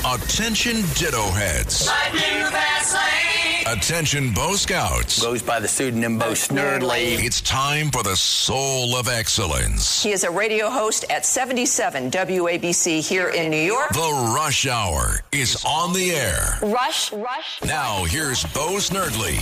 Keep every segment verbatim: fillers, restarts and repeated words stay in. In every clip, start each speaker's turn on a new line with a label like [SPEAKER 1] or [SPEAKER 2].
[SPEAKER 1] Attention Ditto Heads.
[SPEAKER 2] Lightning fast lane.
[SPEAKER 1] Attention Bo Scouts.
[SPEAKER 3] Goes by the pseudonym Bo Snerdley.
[SPEAKER 1] It's time for the Soul of Excellence.
[SPEAKER 4] He is a radio host at seventy-seven W A B C here in New York.
[SPEAKER 1] The Rush Hour is on the air.
[SPEAKER 4] Rush, Rush.
[SPEAKER 1] Now here's Bo Snerdley.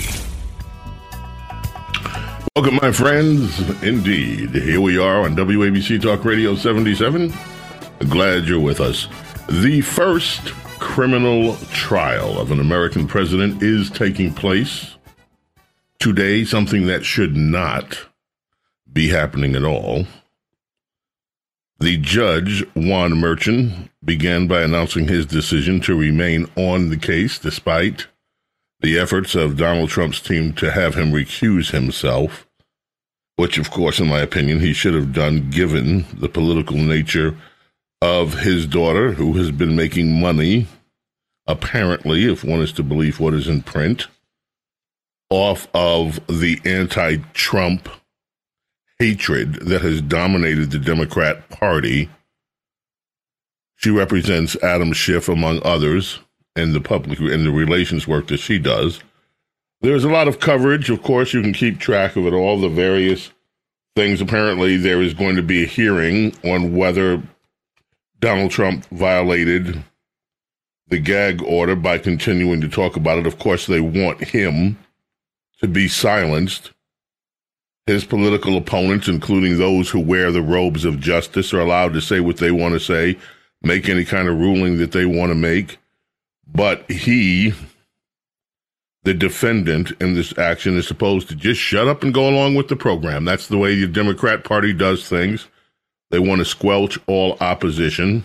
[SPEAKER 5] Welcome, my friends. Indeed, here we are on W A B C Talk Radio seventy-seven. Glad you're with us. The first criminal trial of an American president is taking place today, something that should not be happening at all. The judge, Juan Merchan, began by announcing his decision to remain on the case despite the efforts of Donald Trump's team to have him recuse himself, which, of course, in my opinion, he should have done given the political nature of his daughter, who has been making money, apparently, if one is to believe what is in print, off of the anti-Trump hatred that has dominated the Democrat Party. She represents Adam Schiff, among others, in the public in the relations work that she does. There's a lot of coverage. Of course, you can keep track of it all, the various things. Apparently, there is going to be a hearing on whether Donald Trump violated the gag order by continuing to talk about it. Of course, they want him to be silenced. His political opponents, including those who wear the robes of justice, are allowed to say what they want to say, make any kind of ruling that they want to make. But he, the defendant in this action, is supposed to just shut up and go along with the program. That's the way the Democrat Party does things. They want to squelch all opposition.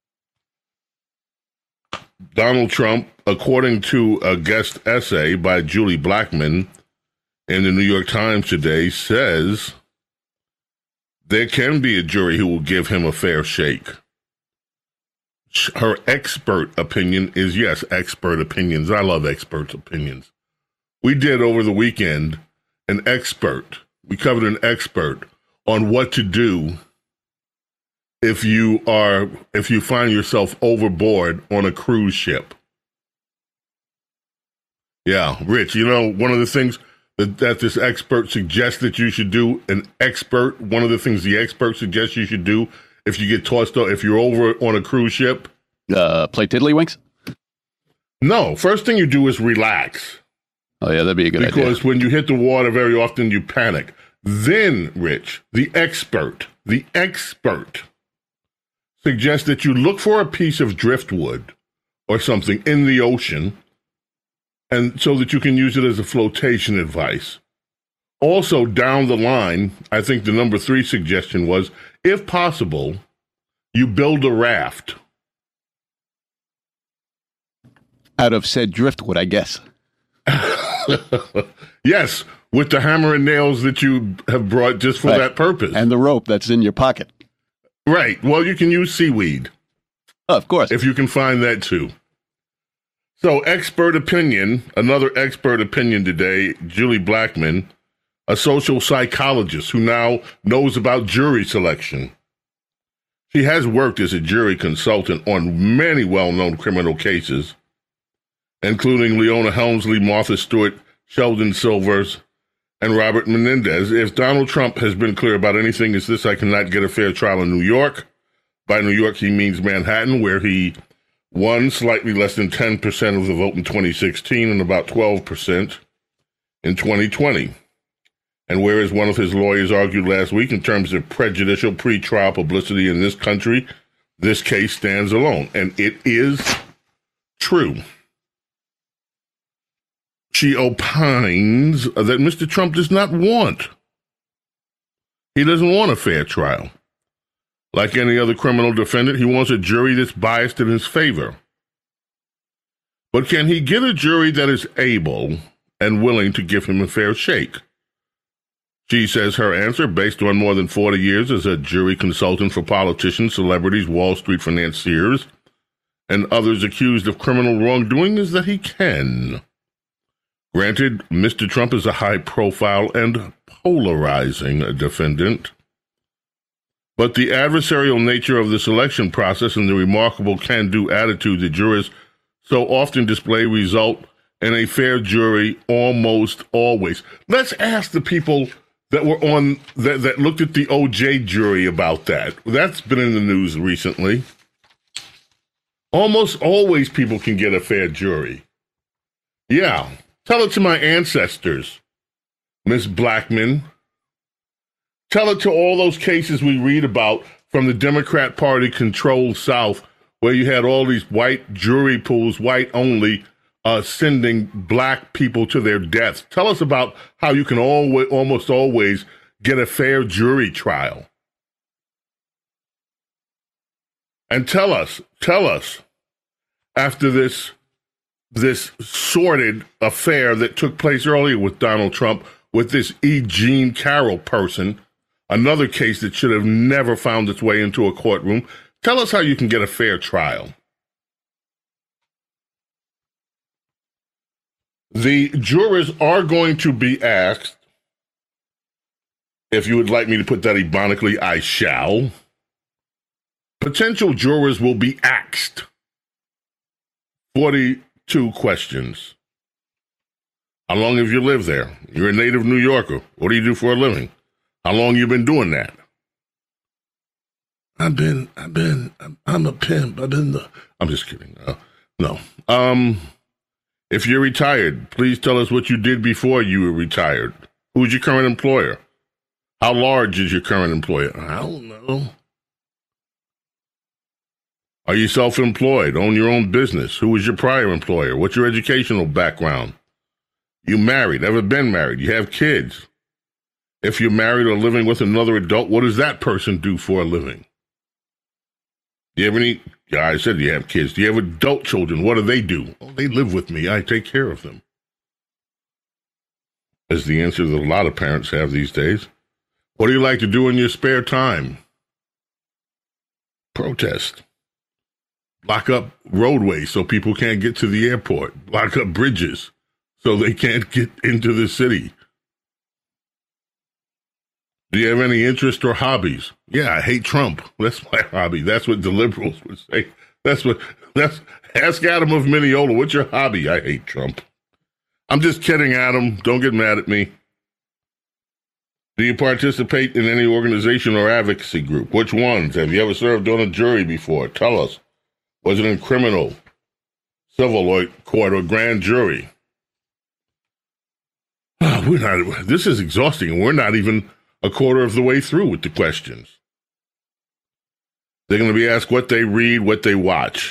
[SPEAKER 5] Donald Trump, according to a guest essay by Julie Blackman in the New York Times today, says there can be a jury who will give him a fair shake. Her expert opinion is, yes, expert opinions. I love expert opinions. We did over the weekend an expert. We covered an expert on what to do if you are, if you find yourself overboard on a cruise ship. Yeah, Rich, you know, one of the things that, that this expert suggests that you should do, an expert, one of the things the expert suggests you should do if you get tossed out, if you're over on a cruise ship.
[SPEAKER 6] Uh, play tiddlywinks?
[SPEAKER 5] No, first thing you do is relax.
[SPEAKER 6] Oh, yeah, that'd be a good
[SPEAKER 5] because
[SPEAKER 6] idea.
[SPEAKER 5] Because when you hit the water, very often you panic. Then, Rich, the expert, the expert suggests that you look for a piece of driftwood or something in the ocean, and so that you can use it as a flotation device. Also, down the line, I think the number three suggestion was, if possible, you build a raft.
[SPEAKER 6] Out of said driftwood, I guess.
[SPEAKER 5] Yes, with the hammer and nails that you have brought just for
[SPEAKER 6] right.
[SPEAKER 5] that purpose.
[SPEAKER 6] And the rope that's in your pocket.
[SPEAKER 5] Right. Well, you can use seaweed.
[SPEAKER 6] Oh, of course.
[SPEAKER 5] If you can find that too. So, expert opinion, another expert opinion today, Julie Blackman, a social psychologist who now knows about jury selection. She has worked as a jury consultant on many well-known criminal cases, including Leona Helmsley, Martha Stewart, Sheldon Silvers, and Robert Menendez. If Donald Trump has been clear about anything, it's this: I cannot get a fair trial in New York. By New York, he means Manhattan, where he won slightly less than ten percent of the vote in twenty sixteen and about twelve percent in twenty twenty. And whereas one of his lawyers argued last week in terms of prejudicial pretrial publicity in this country, this case stands alone. And it is true. She opines that Mister Trump does not want. He doesn't want a fair trial. Like any other criminal defendant, he wants a jury that's biased in his favor. But can he get a jury that is able and willing to give him a fair shake? She says her answer, based on more than forty years as a jury consultant for politicians, celebrities, Wall Street financiers, and others accused of criminal wrongdoing, is that he can. Granted, Mister Trump is a high-profile and polarizing defendant, But the adversarial nature of the selection process and the remarkable can-do attitude that jurors so often display result in a fair jury almost always. Let's ask the people that were on, that, that looked at the O J jury about that. That's been in the news recently. Almost always people can get a fair jury. Yeah. Tell it to my ancestors, Miss Blackman. Tell it to all those cases we read about from the Democrat Party-controlled South, where you had all these white jury pools, white only, uh, sending black people to their deaths. Tell us about how you can always, almost always get a fair jury trial. And tell us, tell us, after this, this sordid affair that took place earlier with Donald Trump, with this E. Jean Carroll person, another case that should have never found its way into a courtroom. Tell us how you can get a fair trial. The jurors are going to be asked, if you would like me to put that ebonically, I shall. Potential jurors will be asked forty-two questions. How long have you lived there? You're a native New Yorker. What do you do for a living? How long you been doing that? I've been, I've been, I'm a pimp. I've been the, I'm just kidding. Uh, no. Um, if you're retired, please tell us what you did before you were retired. Who's your current employer? How large is your current employer? I don't know. Are you self-employed? Own your own business? Who was your prior employer? What's your educational background? You married? Ever been married? You have kids? If you're married or living with another adult, what does that person do for a living? Do you have any, yeah, I said you have kids. Do you have adult children? What do they do? Oh, they live with me. I take care of them. Is the answer that a lot of parents have these days. What do you like to do in your spare time? Protest. Block up roadways so people can't get to the airport. Block up bridges so they can't get into the city. Do you have any interest or hobbies? Yeah, I hate Trump. That's my hobby. That's what the liberals would say. That's what, that's, ask Adam of Mineola, what's your hobby? I hate Trump. I'm just kidding, Adam. Don't get mad at me. Do you participate in any organization or advocacy group? Which ones? Have you ever served on a jury before? Tell us. Was it in criminal, civil or court or grand jury? Oh, we're not, this is exhausting, and we're not even a quarter of the way through with the questions. They're going to be asked what they read, what they watch,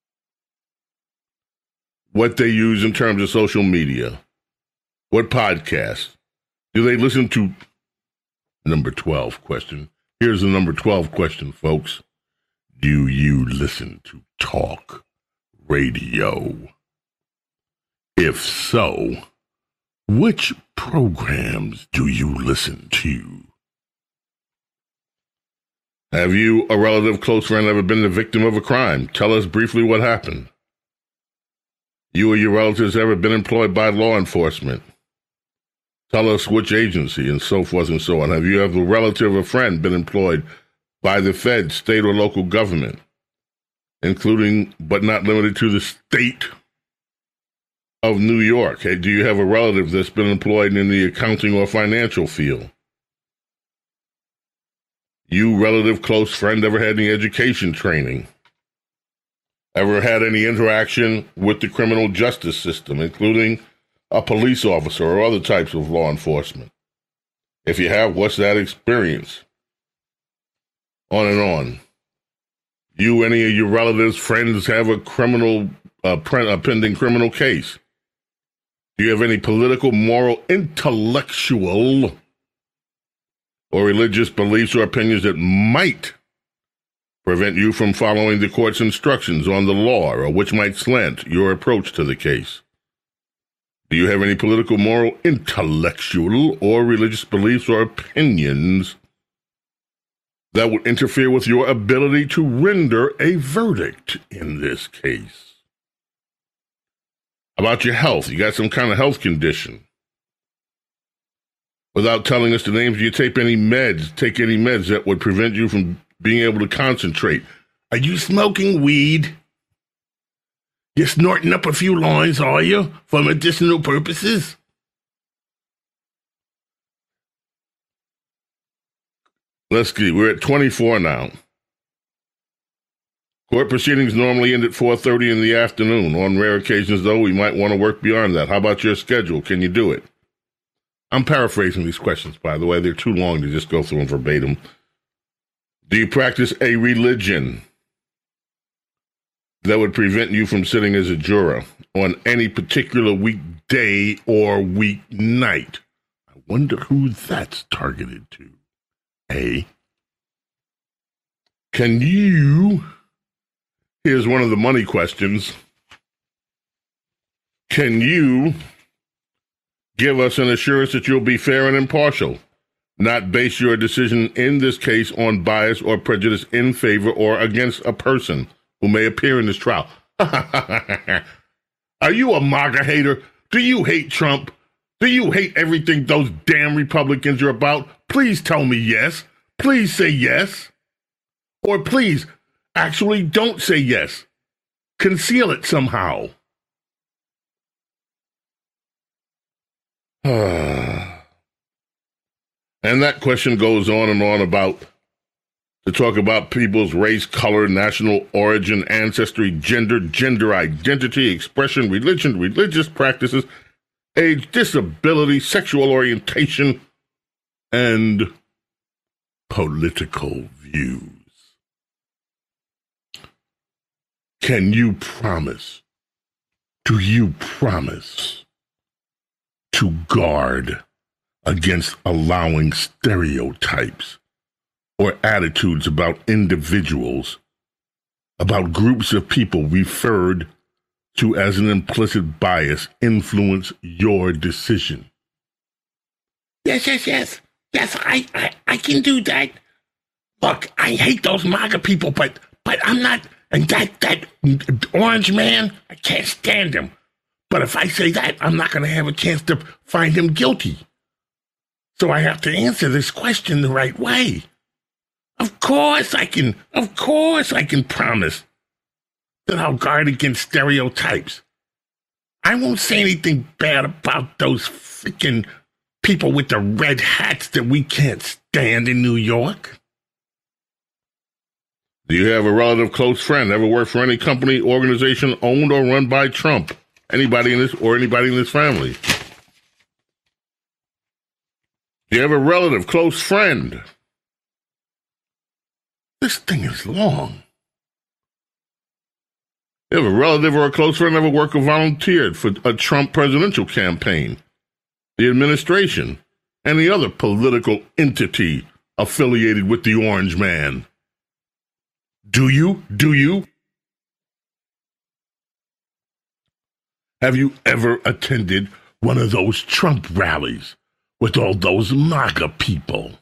[SPEAKER 5] what they use in terms of social media, what podcasts. Do they listen to number twelve question? Here's the number twelve question, folks. Do you listen to talk radio? If so, which programs do you listen to? Have you, a relative, close friend, ever been the victim of a crime? Tell us briefly what happened. You or your relatives ever been employed by law enforcement? Tell us which agency, and so forth and so on. Have you ever, a relative or friend, been employed by the Fed, state or local government, including but not limited to the state of New York? Hey, do you have a relative that's been employed in the accounting or financial field? You, relative, close friend, ever had any education training? Ever had any interaction with the criminal justice system, including a police officer or other types of law enforcement? If you have, what's that experience? On and on. You, any of your relatives, friends have a criminal, uh, a pending criminal case? Do you have any political, moral, intellectual, or religious beliefs or opinions that might prevent you from following the court's instructions on the law, or which might slant your approach to the case? Do you have any political, moral, intellectual, or religious beliefs or opinions that would interfere with your ability to render a verdict in this case? About your health. You got some kind of health condition. Without telling us the names, do you take any meds, take any meds that would prevent you from being able to concentrate? Are you smoking weed? You're snorting up a few lines, are you, for medicinal purposes? Let's see, we're at twenty-four now. Court proceedings normally end at four thirty in the afternoon. On rare occasions, though, we might want to work beyond that. How about your schedule? Can you do it? I'm paraphrasing these questions, by the way. They're too long to just go through them verbatim. Do you practice a religion that would prevent you from sitting as a juror on any particular weekday or weeknight? I wonder who that's targeted to. A. Can you... Here's one of the money questions. Can you give us an assurance that you'll be fair and impartial, not base your decision in this case on bias or prejudice in favor or against a person who may appear in this trial? Are you a MAGA hater? Do you hate Trump? Do you hate everything those damn Republicans are about? Please tell me yes. Please say yes. Or please, actually don't say yes. Conceal it somehow. And that question goes on and on about, to talk about people's race, color, national origin, ancestry, gender, gender identity, expression, religion, religious practices, age, disability, sexual orientation, and political views. Can you promise, do you promise to guard against allowing stereotypes or attitudes about individuals, about groups of people referred to as an implicit bias, influence your decision? Yes, yes, yes. Yes, I, I, I can do that. Look, I hate those MAGA people, but but I'm not... And that, that orange man, I can't stand him. But if I say that, I'm not going to have a chance to find him guilty. So I have to answer this question the right way. Of course I can, of course I can promise that I'll guard against stereotypes. I won't say anything bad about those freaking people with the red hats that we can't stand in New York. Do you have a relative, close friend, ever worked for any company, organization owned or run by Trump? Anybody in this, or anybody in this family? Do you have a relative, close friend? This thing is long. You have a relative or a close friend ever worked or volunteered for a Trump presidential campaign, the administration, any other political entity affiliated with the orange man? Do you? Do you? Have you ever attended one of those Trump rallies with all those MAGA people?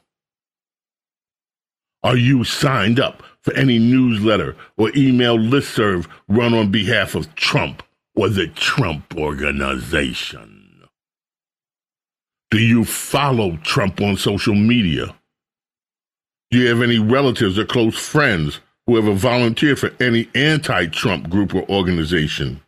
[SPEAKER 5] Are you signed up for any newsletter or email listserv run on behalf of Trump or the Trump Organization? Do you follow Trump on social media? Do you have any relatives or close friends who ever volunteered for any anti-Trump group or organization?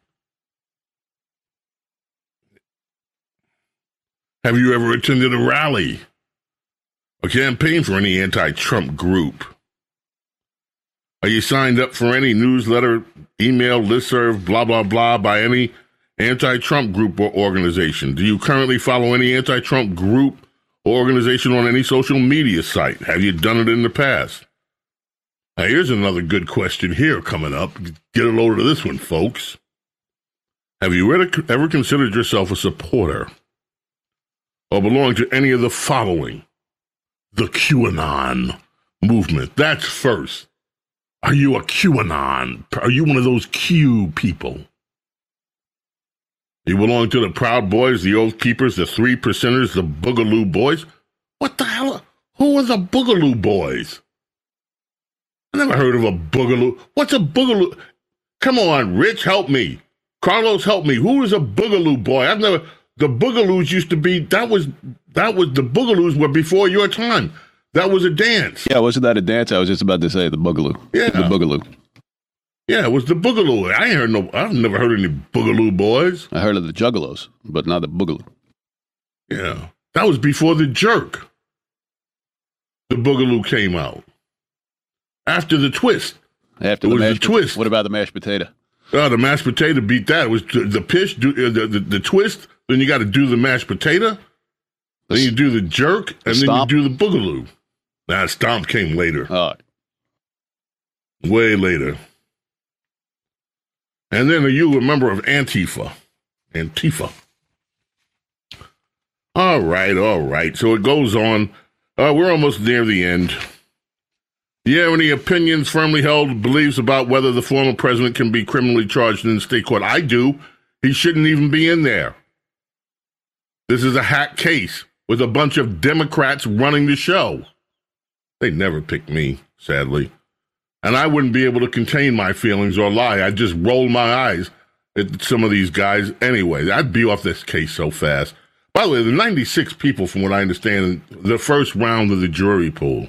[SPEAKER 5] Have you ever attended a rally or campaigned for any anti-Trump group? Are you signed up for any newsletter, email, listserv, blah, blah, blah, by any anti-Trump group or organization? Do you currently follow any anti-Trump group or organization on any social media site? Have you done it in the past? Now, here's another good question here coming up. Get a load of this one, folks. Have you ever, ever considered yourself a supporter or belong to any of the following? The QAnon movement. That's first. Are you a QAnon? Are you one of those Q people? You belong to the Proud Boys, the Oath Keepers, the Three Percenters, the Boogaloo Boys? What the hell? Who are the Boogaloo Boys? I never heard of a Boogaloo. What's a Boogaloo? Come on, Rich, help me. Carlos, help me. Who is a Boogaloo Boy? I've never... the Boogaloos used to be, that was, that was, the Boogaloos were before your time. That was a dance.
[SPEAKER 6] Yeah, wasn't that a dance? I was just about to say the Boogaloo.
[SPEAKER 5] Yeah.
[SPEAKER 6] The Boogaloo.
[SPEAKER 5] Yeah, it was the Boogaloo. I ain't heard no, I've never heard any Boogaloo boys.
[SPEAKER 6] I heard of the Juggalos, but not the Boogaloo.
[SPEAKER 5] Yeah. That was before the Jerk. The Boogaloo came out. After the Twist.
[SPEAKER 6] After
[SPEAKER 5] it
[SPEAKER 6] the
[SPEAKER 5] was
[SPEAKER 6] mashed
[SPEAKER 5] the Twist.
[SPEAKER 6] What about the mashed potato?
[SPEAKER 5] Oh, the mashed potato beat that. It was the, the pitch, do, uh, the, the, the Twist, then you got to do the mashed potato, the, then you do the Jerk, and the then you do the Boogaloo. Nah, Stomp came later.
[SPEAKER 6] Oh.
[SPEAKER 5] Way later. And then are you a member of Antifa? Antifa. All right, all right. So it goes on. Uh, we're almost near the end. Do you have any opinions, firmly held beliefs about whether the former president can be criminally charged in the state court? I do. He shouldn't even be in there. This is a hack case with a bunch of Democrats running the show. They never pick me, sadly. And I wouldn't be able to contain my feelings or lie. I'd just roll my eyes at some of these guys anyway. I'd be off this case so fast. By the way, the ninety-six people, from what I understand, the first round of the jury pool.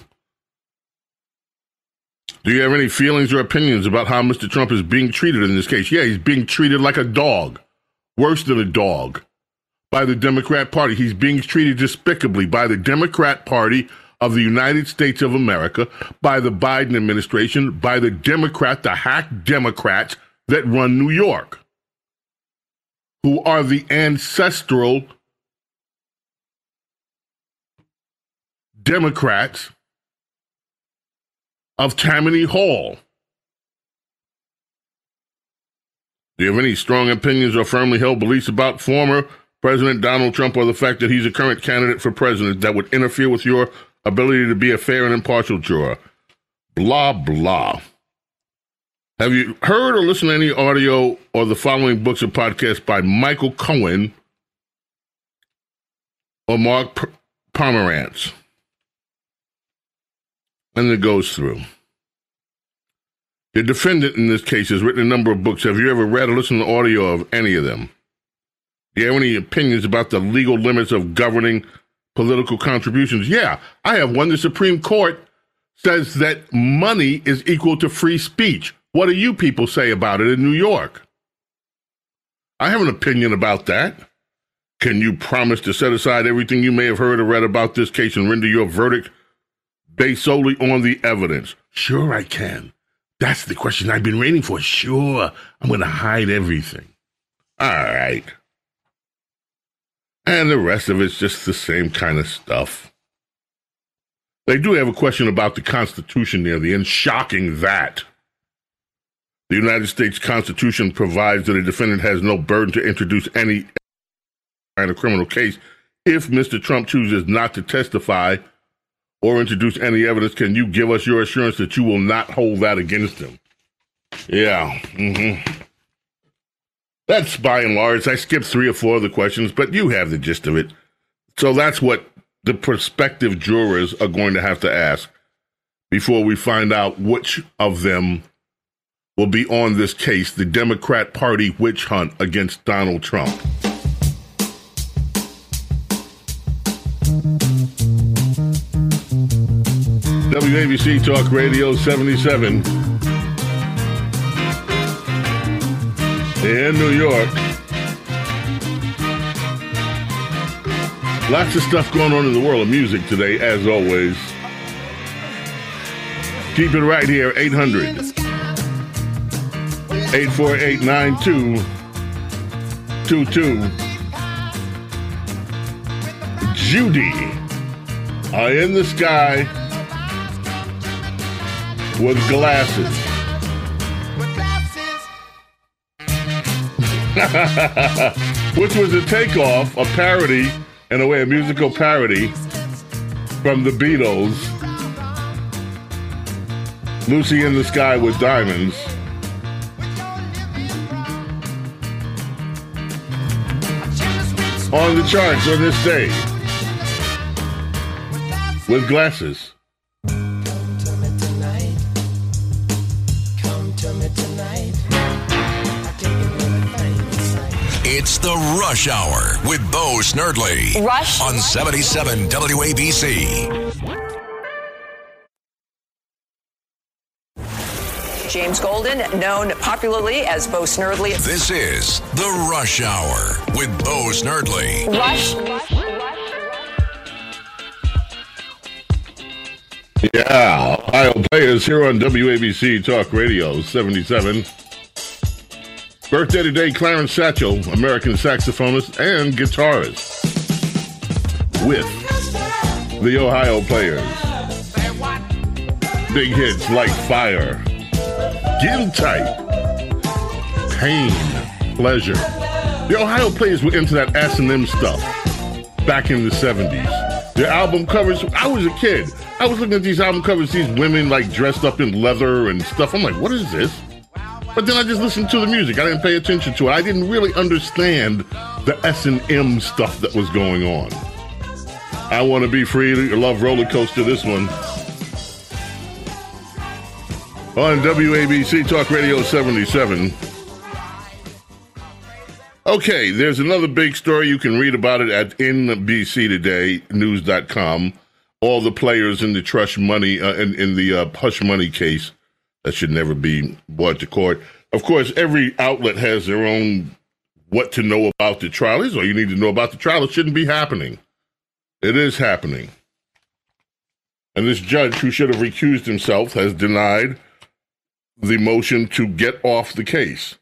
[SPEAKER 5] Do you have any feelings or opinions about how Mister Trump is being treated in this case? Yeah, he's being treated like a dog, worse than a dog, by the Democrat Party. He's being treated despicably by the Democrat Party of the United States of America, by the Biden administration, by the Democrat, the hack Democrats that run New York, who are the ancestral Democrats of Tammany Hall. Do you have any strong opinions or firmly held beliefs about former President Donald Trump or the fact that he's a current candidate for president that would interfere with your ability to be a fair and impartial juror? Blah, blah. Have you heard or listened to any audio or the following books or podcasts by Michael Cohen or Mark P- Pomerantz? And it goes through. The defendant in this case has written a number of books. Have you ever read or listened to audio of any of them? Do you have any opinions about the legal limits of governing political contributions? Yeah, I have one. The Supreme Court says that money is equal to free speech. What do you people say about it in New York? I have an opinion about that. Can you promise to set aside everything you may have heard or read about this case and render your verdict based solely on the evidence? Sure, I can. That's the question I've been waiting for. Sure, I'm going to hide everything. All right. And the rest of it's just the same kind of stuff. They do have a question about the Constitution near the end. Shocking that. The United States Constitution provides that a defendant has no burden to introduce any kind of criminal case if Mister Trump chooses not to testify or introduce any evidence. Can you give us your assurance that you will not hold that against him? Yeah. Mm-hmm. That's by and large. I skipped three or four of the questions, but you have the gist of it. So that's what the prospective jurors are going to have to ask before we find out which of them will be on this case, the Democrat Party witch hunt against Donald Trump. W A B C Talk Radio seventy-seven in New York. Lots of stuff going on in the world of music today, as always. Keep it right here, eight hundred, eight four eight, nine two two two. Judy, Eye in the Sky with Glasses. Which was a takeoff, a parody, in a way, a musical parody from the Beatles. Lucy in the Sky with Diamonds. On the charts on this day with Glasses.
[SPEAKER 1] It's the Rush Hour with Bo Snerdley.
[SPEAKER 4] Rush
[SPEAKER 1] on seventy-seven W A B C.
[SPEAKER 4] James Golden, known popularly as Bo Snerdley.
[SPEAKER 1] This is the Rush Hour with Bo Snerdley.
[SPEAKER 4] Rush.
[SPEAKER 5] Yeah, Ohio Players here on W A B C Talk Radio seventy-seven. Birthday today, Clarence Satchel, American saxophonist and guitarist, with the Ohio Players. Big hits like Fire, Getting Tight, Pain, Pleasure. The Ohio Players were into that S and M stuff back in the seventies. Their album covers, I was a kid. I was looking at these album covers, these women like dressed up in leather and stuff. I'm like, what is this? But then I just listened to the music. I didn't pay attention to it. I didn't really understand the S and M stuff that was going on. I Want to Be Free, Love Roller Coaster, this one. On W A B C Talk Radio seventy-seven. Okay, there's another big story. You can read about it at N B C Today News dot com. All the players in the Trush Money, uh, in, in the uh, Hush Money case that should never be brought to court. Of course, every outlet has their own what to know about the trial. This is all you need to know about the trial. It shouldn't be happening. It is happening. And this judge, who should have recused himself, has denied the motion to get off the case.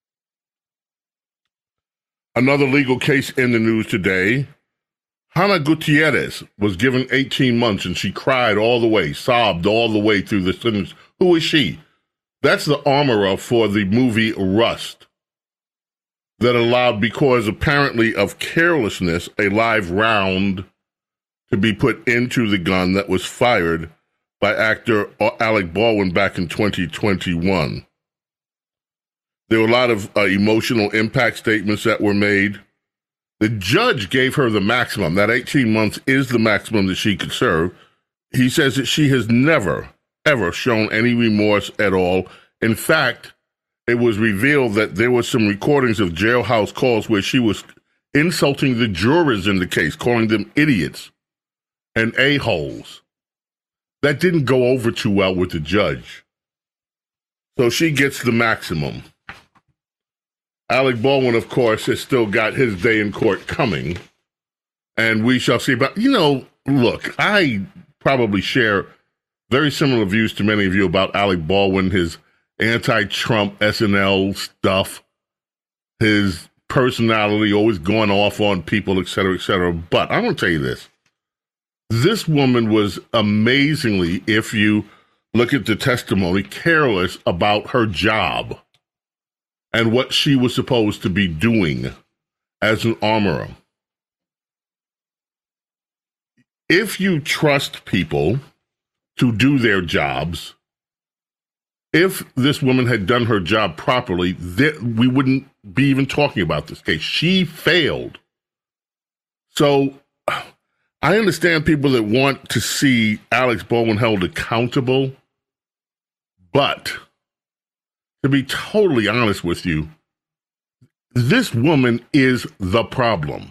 [SPEAKER 5] Another legal case in the news today. Hannah Gutierrez was given eighteen months, and she cried all the way, sobbed all the way through the sentence. Who is she? That's the armorer for the movie Rust that allowed, because apparently of carelessness, a live round to be put into the gun that was fired by actor Alec Baldwin back in twenty twenty-one. There were a lot of uh, emotional impact statements that were made. The judge gave her the maximum. That eighteen months is the maximum that she could serve. He says that she has never, ever shown any remorse at all. In fact, it was revealed that there were some recordings of jailhouse calls where she was insulting the jurors in the case, calling them idiots and a-holes. That didn't go over too well with the judge. So she gets the maximum. Alec Baldwin, of course, has still got his day in court coming, and we shall see. But, you know, look, I probably share very similar views to many of you about Alec Baldwin, his anti-Trump S N L stuff, his personality, always going off on people, et cetera, et cetera. But I'm going to tell you this. This woman was amazingly, if you look at the testimony, careless about her job and what she was supposed to be doing as an armorer. If you trust people to do their jobs, if this woman had done her job properly, th- we wouldn't be even talking about this case. She failed. So I understand people that want to see Alex Baldwin held accountable, but to be totally honest with you, this woman is the problem.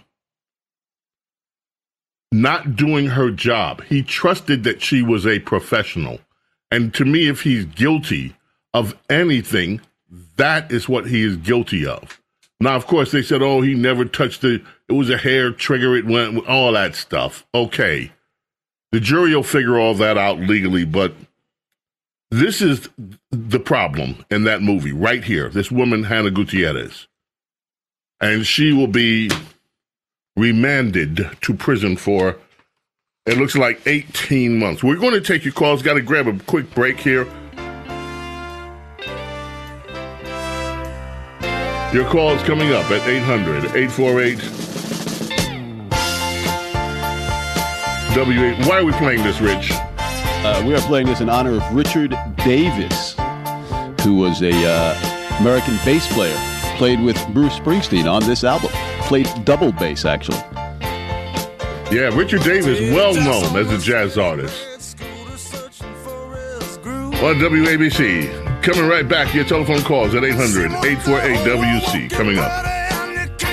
[SPEAKER 5] Not doing her job. He trusted that she was a professional. And to me, if he's guilty of anything, that is what he is guilty of. Now, of course, they said, oh, he never touched it. It was a hair trigger. It went, all that stuff. Okay. The jury will figure all that out legally, but this is the problem in that movie right here. This woman, Hannah Gutierrez. And she will be remanded to prison for, it looks like eighteen months. We're going to take your calls. Got to grab a quick break here. Your call is coming up at eight hundred, eight four eight, W eight. Why are we playing this, Rich?
[SPEAKER 6] Uh, we are playing this in honor of Richard Davis, who was a uh, American bass player, played with Bruce Springsteen on this album. Played double bass, actually.
[SPEAKER 5] Yeah, Richard Davis, well known as a jazz artist. On W A B C, coming right back. Your telephone calls at eight hundred, eight four eight, W C. Coming up.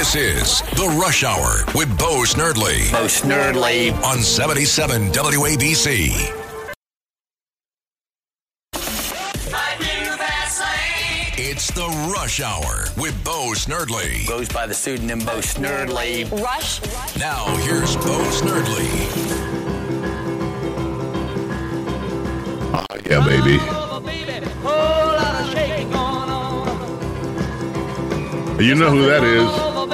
[SPEAKER 1] This is The Rush Hour with Bo Snerdley.
[SPEAKER 3] Bo Snerdley.
[SPEAKER 1] On seventy-seven W A B C. It's The Rush Hour with Bo Snerdley.
[SPEAKER 3] Goes by the pseudonym Bo Snerdley.
[SPEAKER 4] Rush.
[SPEAKER 1] Now, here's Bo Snerdley.
[SPEAKER 5] Oh, yeah, baby. You know who that is.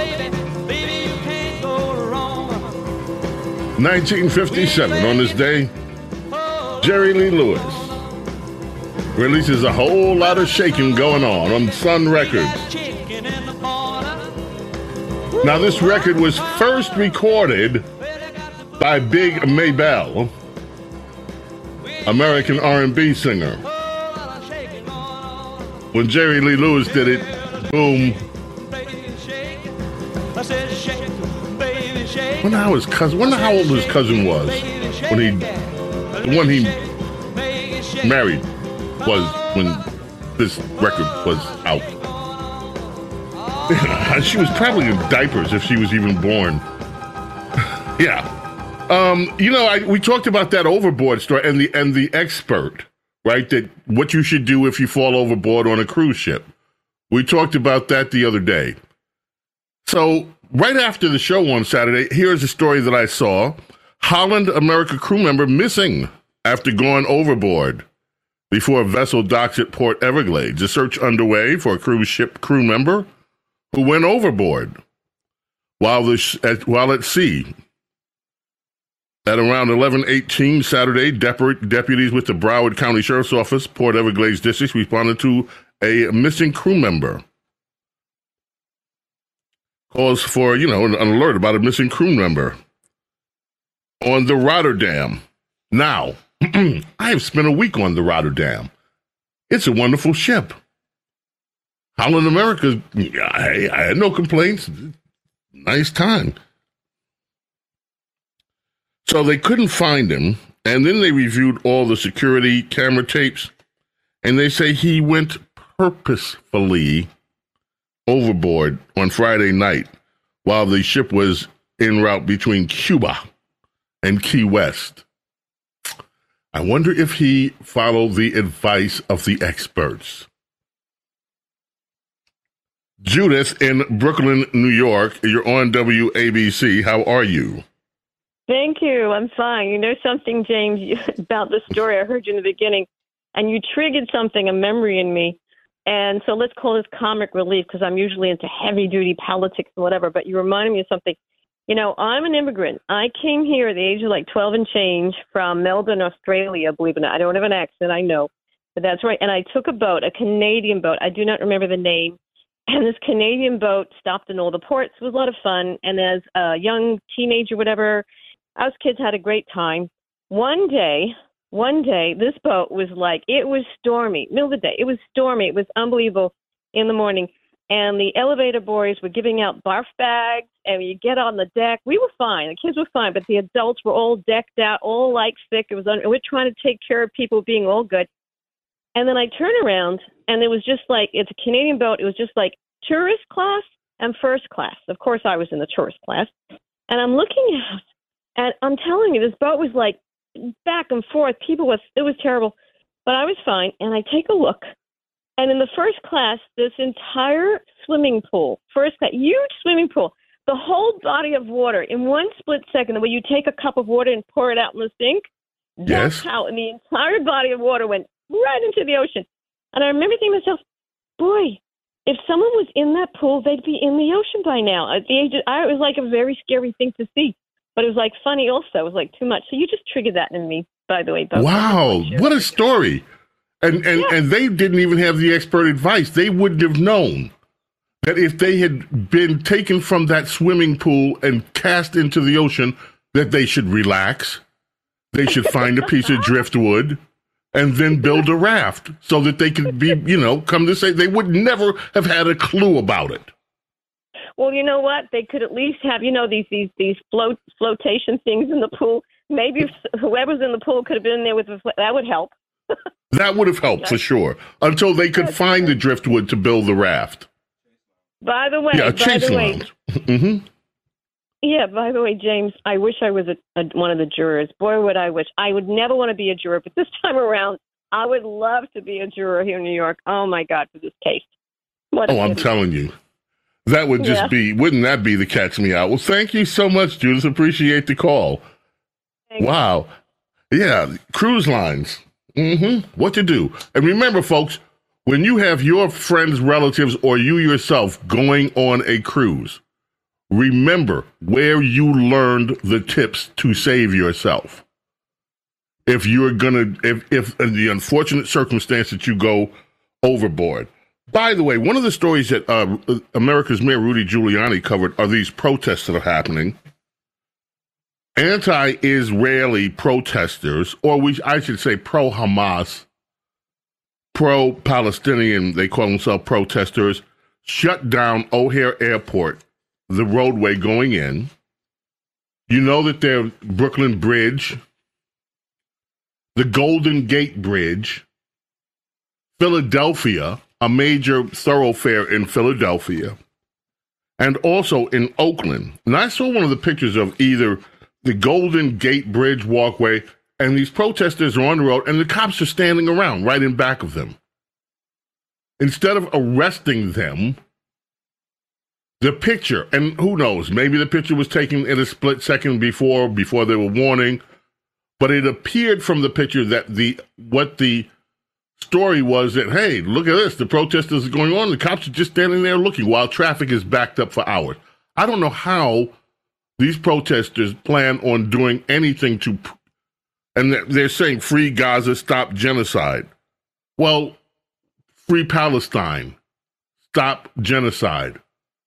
[SPEAKER 5] nineteen fifty-seven, on this day, Jerry Lee Lewis releases A Whole Lot of Shaking Going On on Sun Records. Now, this record was first recorded by Big Maybelle, American R and B singer. When Jerry Lee Lewis did it, boom. Wonder how his cousin. Wonder how old his cousin was when he, the one he married, was when this record was out. She was probably in diapers if she was even born. Yeah. Um, you know, I, we talked about that overboard story and the and the expert, right? That what you should do if you fall overboard on a cruise ship. We talked about that the other day. So right after the show on Saturday, here's a story that I saw. Holland America crew member missing after going overboard before a vessel docks at Port Everglades. A search underway for a cruise ship crew member who went overboard while the sh- at, while at sea. At around eleven eighteen Saturday, dep- deputies with the Broward County Sheriff's Office, Port Everglades District, responded to a missing crew member. Calls for, you know, an alert about a missing crew member on the Rotterdam. Now, I have spent a week on the Rotterdam. It's a wonderful ship. Holland America, I, I had no complaints. Nice time. So they couldn't find him, and then they reviewed all the security camera tapes, and they say he went purposefully overboard on Friday night while the ship was en route between Cuba and Key West. I wonder if he followed the advice of the experts. Judith in Brooklyn, New York, you're on W A B C. How are you?
[SPEAKER 7] Thank you. I'm fine. You know something, James, about the story I heard you in the beginning, and you triggered something, a memory in me. And so let's call this comic relief because I'm usually into heavy-duty politics and whatever, but you reminded me of something. You know, I'm an immigrant. I came here at the age of like twelve and change from Melbourne, Australia, believe it or not. I don't have an accent, I know, but that's right. And I took a boat, a Canadian boat. I do not remember the name. And this Canadian boat stopped in all the ports. It was a lot of fun. And as a young teenager, whatever, us kids had a great time. One day, one day, this boat was like, it was stormy, middle of the day. It was stormy. It was unbelievable in the morning. And the elevator boys were giving out barf bags, and you get on the deck. We were fine. The kids were fine, but the adults were all decked out, all like sick. It was un- we're trying to take care of people being all good. And then I turn around, and it was just like, it's a Canadian boat. It was just like tourist class and first class. Of course, I was in the tourist class. And I'm looking out, and I'm telling you, this boat was like back and forth. People was, it was terrible, but I was fine. And I take a look. And in the first class, this entire swimming pool, first class, huge swimming pool, the whole body of water in one split second, the way you take a cup of water and pour it out in the sink, that's
[SPEAKER 5] yes.
[SPEAKER 7] how, and the entire body of water went right into the ocean. And I remember thinking to myself, boy, if someone was in that pool, they'd be in the ocean by now. At the age of, I, it was like a very scary thing to see, but it was like funny also. It was like too much. So you just triggered that in me, by the way. Both.
[SPEAKER 5] Wow, what a story. And and, yeah. and they didn't even have the expert advice. They wouldn't have known that if they had been taken from that swimming pool and cast into the ocean, that they should relax. They should find a piece of driftwood and then build a raft so that they could be, you know, come to say they would never have had a clue about it.
[SPEAKER 7] Well, you know what? They could at least have, you know, these these these float flotation things in the pool. Maybe if whoever's in the pool could have been there with the, that would help.
[SPEAKER 5] That would have helped for sure, until they could find the driftwood to build the raft.
[SPEAKER 7] By the way,
[SPEAKER 5] Yeah, a
[SPEAKER 7] by
[SPEAKER 5] Chase
[SPEAKER 7] the way,
[SPEAKER 5] Lounge. Mm-hmm.
[SPEAKER 7] yeah, by the way, James, I wish I was a, a, one of the jurors. Boy, would I wish. I would never want to be a juror, but this time around, I would love to be a juror here in New York. Oh, my God, for this case. What
[SPEAKER 5] Oh, I'm telling you. That would just
[SPEAKER 7] Yeah.
[SPEAKER 5] be, wouldn't that be the catch me out? Well, thank you so much, Judith. Appreciate the call.
[SPEAKER 7] Thanks.
[SPEAKER 5] Wow. Yeah, cruise lines. Mm-hmm. What to do. And remember, folks, when you have your friends, relatives, or you yourself going on a cruise, remember where you learned the tips to save yourself. If you're going to, if, if in the unfortunate circumstance that you go overboard. By the way, one of the stories that uh, America's Mayor Rudy Giuliani covered are these protests that are happening. Anti-Israeli protesters, or we, I should say pro-Hamas, pro-Palestinian, they call themselves protesters, shut down O'Hare Airport, the roadway going in. You know that their Brooklyn Bridge, the Golden Gate Bridge, Philadelphia, a major thoroughfare in Philadelphia, and also in Oakland. And I saw one of the pictures of either the Golden Gate Bridge walkway, and these protesters are on the road, and the cops are standing around right in back of them. Instead of arresting them, the picture, and who knows, maybe the picture was taken in a split second before, before they were warning, but it appeared from the picture that the what the story was that, hey, look at this, the protesters are going on, the cops are just standing there looking while traffic is backed up for hours. I don't know how these protesters plan on doing anything to, and they're saying free Gaza, stop genocide. Well, free Palestine, stop genocide.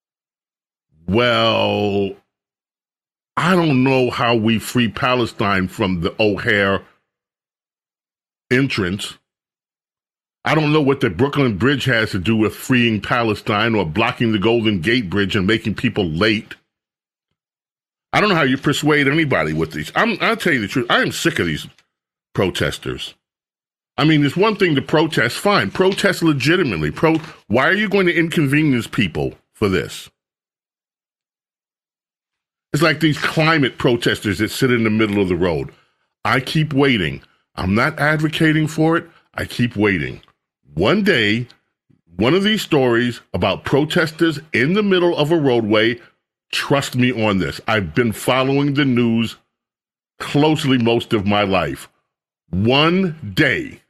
[SPEAKER 5] Well, I don't know how we free Palestine from the O'Hare entrance. I don't know what the Brooklyn Bridge has to do with freeing Palestine or blocking the Golden Gate Bridge and making people late. I don't know how you persuade anybody with these. I'm, I'll tell you the truth. I am sick of these protesters. I mean, it's one thing to protest. Fine. Protest legitimately. Pro. Why are you going to inconvenience people for this? It's like these climate protesters that sit in the middle of the road. I keep waiting. I'm not advocating for it. I keep waiting. One day, one of these stories about protesters in the middle of a roadway, trust me on this. I've been following the news closely most of my life. One day,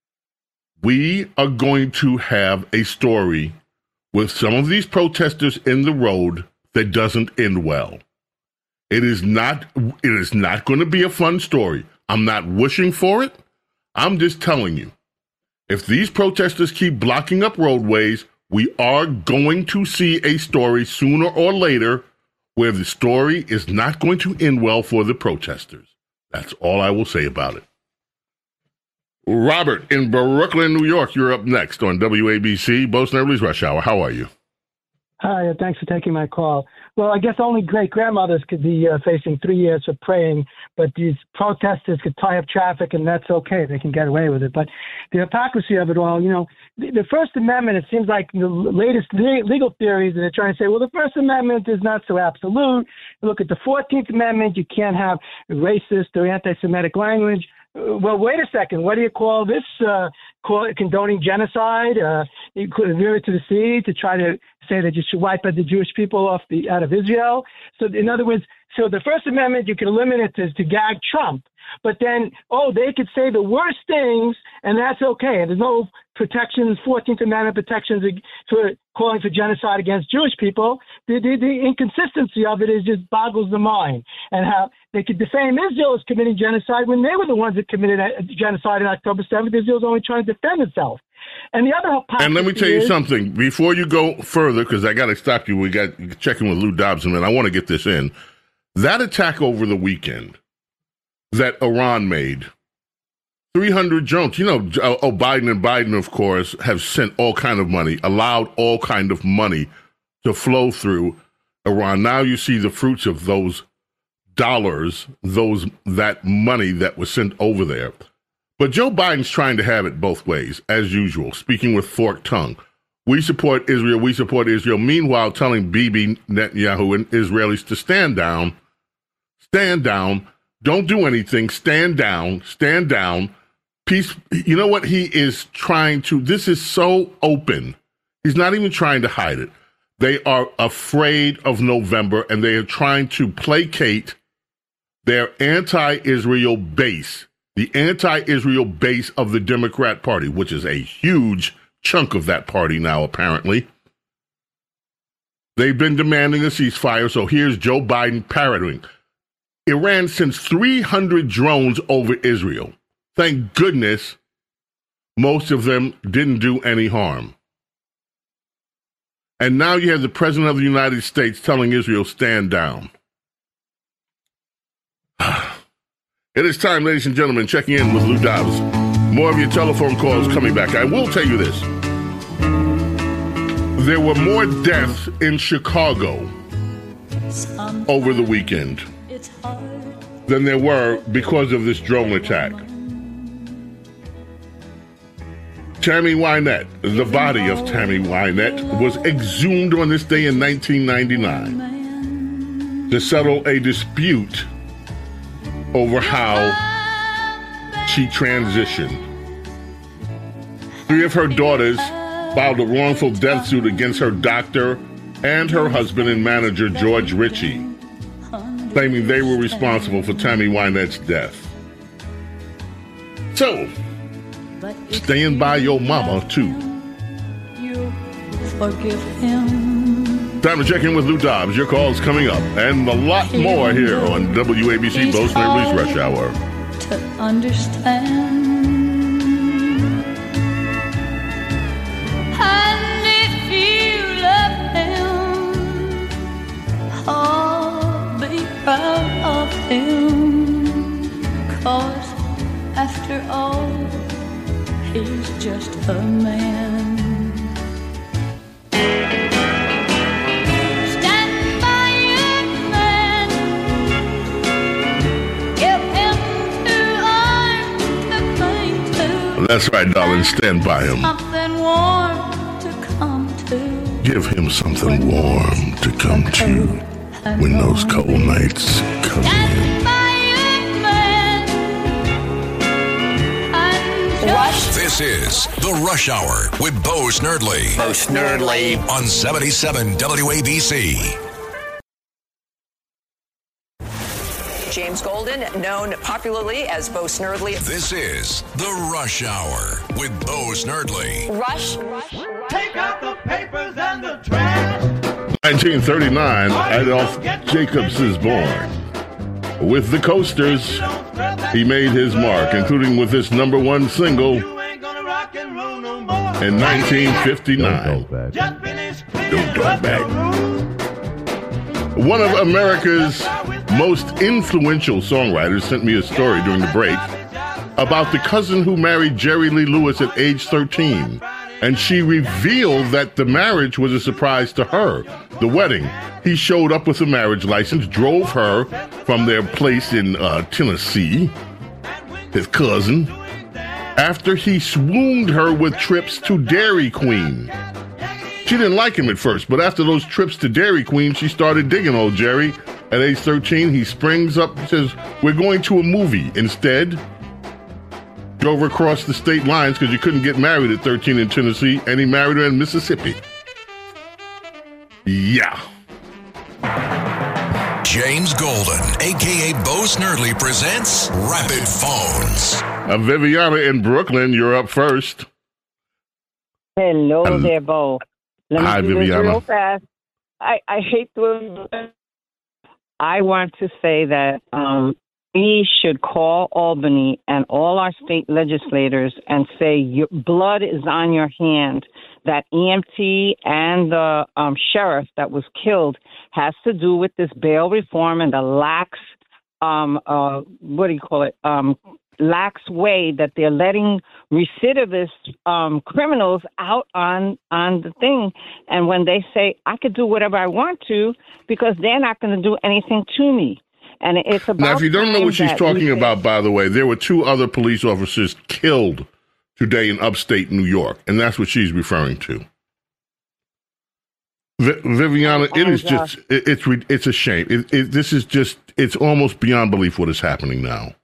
[SPEAKER 5] we are going to have a story with some of these protesters in the road that doesn't end well. It is not, it is not going to be a fun story. I'm not wishing for it. I'm just telling you. If these protesters keep blocking up roadways, we are going to see a story sooner or later where the story is not going to end well for the protesters. That's all I will say about it. Robert in Brooklyn, New York, you're up next on W A B C, Bo Snerdley's Rush Hour. How are you?
[SPEAKER 8] Hi, thanks for taking my call. Well, I guess only great-grandmothers could be uh, facing three years for praying, but these protesters could tie up traffic, and that's okay. They can get away with it. But the hypocrisy of it all, you know, the, the First Amendment, it seems like the latest le- legal theories that they're trying to say, well, the First Amendment is not so absolute. Look at the fourteenth Amendment. You can't have racist or anti-Semitic language. Well, wait a second. What do you call this? Uh, call it condoning genocide? Uh, you could veer it to the sea to try to say that you should wipe out the Jewish people off the out of Israel. So, in other words, so the First Amendment you can eliminate to, to gag Trump, but then oh, they could say the worst things, and that's okay. And there's no protections, fourteenth Amendment protections for calling for genocide against Jewish people. The, the, the inconsistency of it is just boggles the mind, and how they could defame Israel as committing genocide when they were the ones that committed genocide on October seventh. Israel was only trying to defend itself. And the other hypocrisy
[SPEAKER 5] And let me tell you
[SPEAKER 8] is,
[SPEAKER 5] something before you go further, because I got to stop you. We got checking with Lou Dobson, and I want to get this in. That attack over the weekend that Iran made, three hundred drones. You know, oh, Biden and Biden, of course, have sent all kind of money, allowed all kind of money to flow through Iran. Now you see the fruits of those dollars, those that money that was sent over there. But Joe Biden's trying to have it both ways, as usual, speaking with forked tongue. We support Israel. We support Israel. Meanwhile, telling Bibi Netanyahu and Israelis to stand down, stand down, don't do anything, stand down, stand down. Peace. You know what he is trying to, this is so open. He's not even trying to hide it. They are afraid of November, and they are trying to placate their anti-Israel base, the anti-Israel base of the Democrat Party, which is a huge chunk of that party now, apparently. They've been demanding a ceasefire, so here's Joe Biden parroting. Iran sends three hundred drones over Israel. Thank goodness most of them didn't do any harm. And now you have the President of the United States telling Israel, stand down. It is time, ladies and gentlemen, checking in with Lou Dobbs. More of your telephone calls coming back. I will tell you this. There were more deaths in Chicago over the weekend than there were because of this drone attack. Tammy Wynette, the body of Tammy Wynette, was exhumed on this day in nineteen ninety-nine to settle a dispute over how she transitioned. Three of her daughters filed a wrongful death suit against her doctor and her husband and manager, George Ritchie, claiming they were responsible for Tammy Wynette's death. So, staying by your mama, too. Time to check in with Lou Dobbs. Your call's coming up. And a lot more here on W A B C Bo Snerdley's Rush Hour.
[SPEAKER 2] To understand. And if you love him, oh, be proud of him. 'Cause after all, he's just a man. Stand by your man. Give him two arms to cling to.
[SPEAKER 5] That's right, darling. Stand by him.
[SPEAKER 2] Something warm to come to.
[SPEAKER 5] Give him something warm to come to when those cold nights come in.
[SPEAKER 1] This is The Rush Hour with Bo Snerdley.
[SPEAKER 3] Bo Snerdley.
[SPEAKER 1] On seventy-seven W A B C.
[SPEAKER 4] James Golden, known popularly as Bo Snerdley.
[SPEAKER 1] This is The Rush Hour with Bo Snerdley.
[SPEAKER 4] Rush. Rush.
[SPEAKER 2] Take out the papers and the trash.
[SPEAKER 5] nineteen thirty-nine, Adolph Jacobs is born. With the Coasters, he made his mark, including with this number one single in nineteen fifty-nine. Don't Talk Back. One of America's most influential songwriters sent me a story during the break about the cousin who married Jerry Lee Lewis at age thirteen. And she revealed that the marriage was a surprise to her. The wedding. He showed up with a marriage license, drove her from their place in uh, Tennessee, his cousin, after he swooned her with trips to Dairy Queen. She didn't like him at first, but after those trips to Dairy Queen, she started digging old Jerry. At age thirteen, he springs up and says, "We're going to a movie." Instead, drove her across the state lines because you couldn't get married at thirteen in Tennessee, and he married her in Mississippi. Yeah.
[SPEAKER 1] James Golden, a k a. Bo Snerdley, presents Rapid Phones.
[SPEAKER 5] Uh, Viviana in Brooklyn, you're up first.
[SPEAKER 9] Hello
[SPEAKER 5] Hello.
[SPEAKER 9] there, Bo. Let me
[SPEAKER 5] Hi,
[SPEAKER 9] do this
[SPEAKER 5] Viviana.
[SPEAKER 9] real fast. I, I hate to... I want to say that um, we should call Albany and all our state legislators and say your blood is on your hand. That E M T and the um, sheriff that was killed has to do with this bail reform and the lax, um, uh, what do you call it, um, lax way that they're letting recidivist um, criminals out on on the thing. And when they say, I could do whatever I want to because they're not going to do anything to me. And it's about
[SPEAKER 5] Now, if you don't know what she's talking about, by the way, there were two other police officers killed today in upstate New York, and that's what she's referring to. V- Viviana, it
[SPEAKER 9] And,
[SPEAKER 5] is just, it, it's re- it's a shame. It, it, this is just, it's almost beyond belief what is happening now.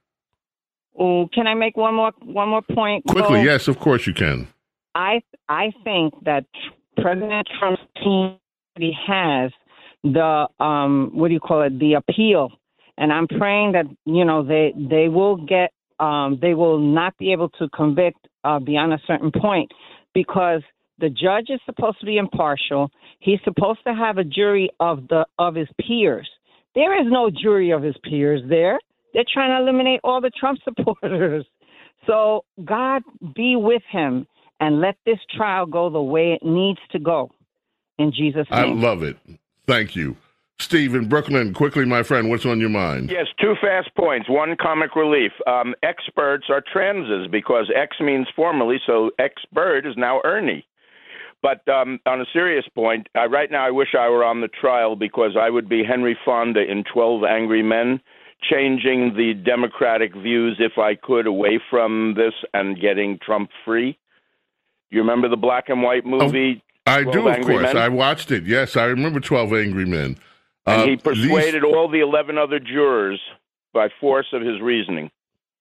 [SPEAKER 9] Oh, can I make one more one more point?
[SPEAKER 5] Quickly,
[SPEAKER 9] Bo?
[SPEAKER 5] yes, of course you can.
[SPEAKER 9] I I think that President Trump's team already has the um what do you call it, the appeal, and I'm praying that you know they they will get um they will not be able to convict uh, beyond a certain point, because the judge is supposed to be impartial. He's supposed to have a jury of the of his peers. There is no jury of his peers there. They're trying to eliminate all the Trump supporters. So God be with him and let this trial go the way it needs to go. In Jesus' name.
[SPEAKER 5] I love it. Thank you. Steve in Brooklyn, quickly, my friend, what's on your mind?
[SPEAKER 10] Yes, two fast points. One, comic relief. Um, experts are transes because X means formerly, so X-Bird is now Ernie. But um, on a serious point, uh, right now I wish I were on the trial because I would be Henry Fonda in twelve Angry Men, changing the Democratic views, if I could, away from this and getting Trump free. You remember the black and white movie?
[SPEAKER 5] Oh, I do, of
[SPEAKER 10] Angry
[SPEAKER 5] course.
[SPEAKER 10] Men?
[SPEAKER 5] I watched it. Yes, I remember twelve Angry Men.
[SPEAKER 10] And
[SPEAKER 5] uh,
[SPEAKER 10] he persuaded
[SPEAKER 5] these...
[SPEAKER 10] all the eleven other jurors by force of his reasoning.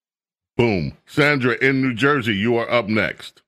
[SPEAKER 5] Boom. Sandra in New Jersey, you are up next.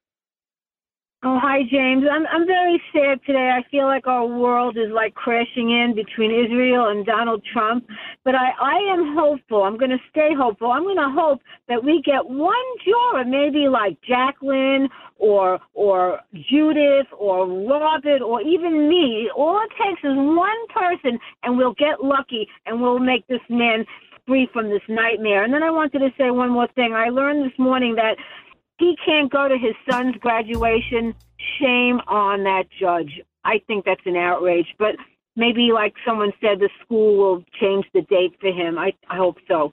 [SPEAKER 11] Oh, hi, James. I'm I'm very sad today. I feel like our world is like crashing in between Israel and Donald Trump. But I, I am hopeful. I'm going to stay hopeful. I'm going to hope that we get one juror, maybe like Jacqueline or or Judith or Robert or even me. All it takes is one person, and we'll get lucky, and we'll make this man free from this nightmare. And then I wanted to say one more thing. I learned this morning that he can't go to his son's graduation. Shame on that judge. I think that's an outrage. But maybe, like someone said, the school will change the date for him. I, I hope so.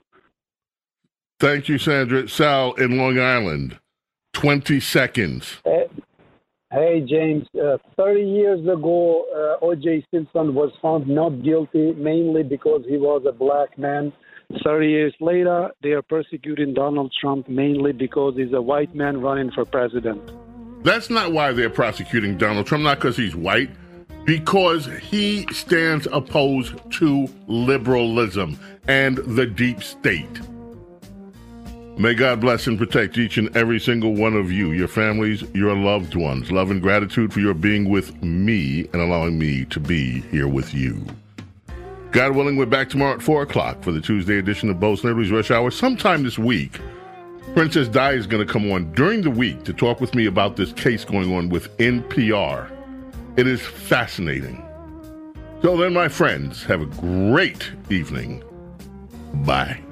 [SPEAKER 5] Thank you, Sandra. Sal in Long Island, twenty seconds.
[SPEAKER 12] Hey, hey James. Uh, thirty years ago, uh, O J Simpson was found not guilty, mainly because he was a black man. thirty years later, they are persecuting Donald Trump mainly because he's a white man running for president.
[SPEAKER 5] That's not why they're prosecuting Donald Trump, not because he's white, because he stands opposed to liberalism and the deep state. May God bless and protect each and every single one of you, your families, your loved ones. Love and gratitude for your being with me and allowing me to be here with you. God willing, we're back tomorrow at four o'clock for the Tuesday edition of Bo Snerdley's Rush Hour. Sometime this week, Princess Di is going to come on during the week to talk with me about this case going on with N P R. It is fascinating. So then, my friends, have a great evening. Bye.